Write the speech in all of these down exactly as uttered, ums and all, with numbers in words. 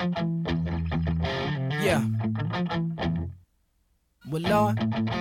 Yeah. Well, Lord.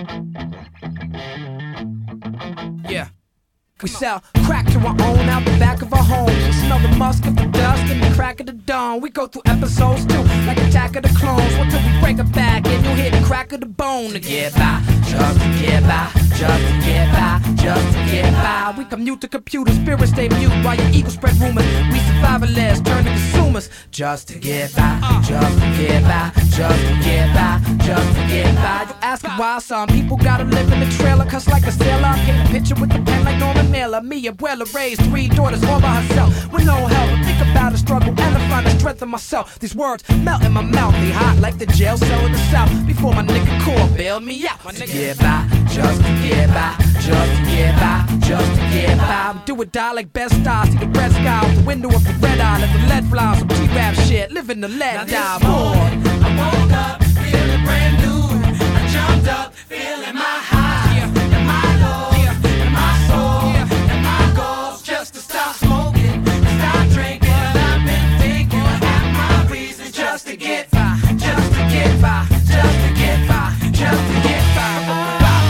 Yeah. We sell crack to our own out the back of our homes. We smell the musk of the dust and the crack of the dawn. We go through episodes too, like Attack of the Clones. Until we break a back and you'll hear the crack of the bone. To get by, just to get by, just to get by, just to get by. We commute to computers, spirits stay mute while your ego spread rumors. We survivalists turn to consumers. Just to get by, just to get by, just to get by, just to get by. You ask why some people gotta live in the trailer, cuss like a sailor. I paint a picture with the pen like Norman Mailer. Me, Abuela, raised three daughters all by herself with no help. Think about the struggle and I find the strength in myself. These words melt in my mouth, they hot like the jail cell in the south. Before my nigga Core bailed me out. To get by, just to get by, just to get by, just to get by. Do or die like best style. See the red sky out the window of the red eye. Let the lead fly on some G-rap shit. Living the lead die. Morning, I woke up feeling brand new. I jumped up feeling my high and my lows and my soul and my goals. Just to stop smoking, stop drinking. I've been thinking I have my reasons just to get by, just to get by, just to get by, just to get by.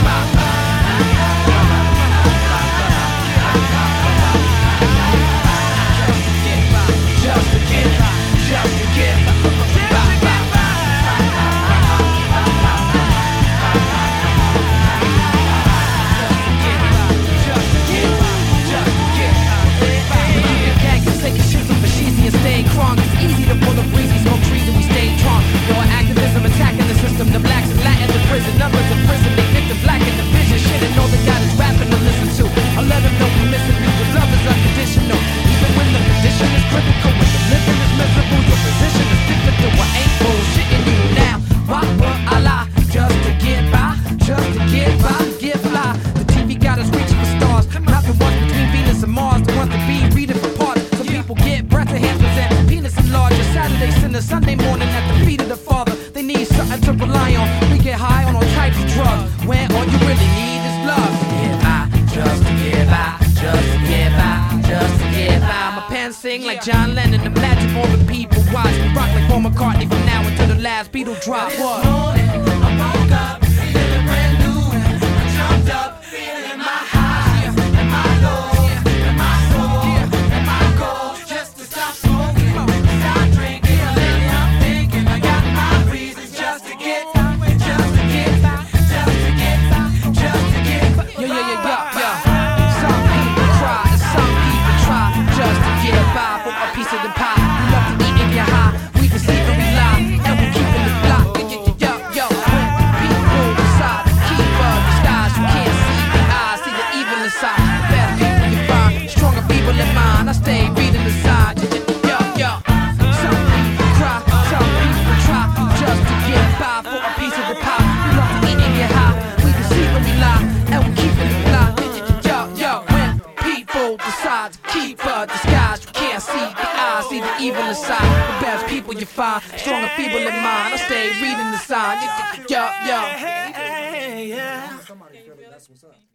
The blacks and Latin in prison, numbers in prison, they victim black in the vision. Shit, and all they got is rapping to listen to. I let them know we missing you, but love is unconditional. Even when the condition is critical, when the living is miserable, your position is difficult. I ain't bullshitting you now. Why would I lie? Just to get by, just to get by, get fly. The T V got us reaching for stars, not the ones between Venus and Mars, the ones that be reading for parts. Some people get breath enhancements and penis enlargers. Saturday sinner, Sunday morning at the feet of the Father. They need something to rely on. We get high on all types of drugs when all you really need is love. To get by, just to get by, just to get by, just to get by. My pen sing like John Lennon. Imagine all the people watch me rock like Paul McCartney from now until the last Beatle drop. What? Morning, I woke up feeling brand new. I jumped up feeling my high and my lows and my soul and my goals. Just to stop smoking, stop drinking. Lately I'm thinking I got my reasons just to get by, just to get by, just to get by, just to get by. Yo, yo, yo, yo, yo. Some people cry and some people try just to get by for a piece of the pie. We love to eat and get high. We deceive and we lie, and we keep in the block. Yo, yo, yo, yo. When people decide to keep up disguise, you can't see the eyes, see the evil inside. The best people you find, stronger people in mind. I stay reading the side. Yo, yo, yo. Some people cry, some people try just to get by for a piece of the pie. We love to eat and get high. We deceive and we lie, and we keep in the block. Yo, yo, when people decide to keep a disguise, you can't see the eyes, see the evil inside. The best people you find, stronger people in mind. I stay reading the sign. Yo, yo. Hey, yeah. Somebody feel it, that's what's up.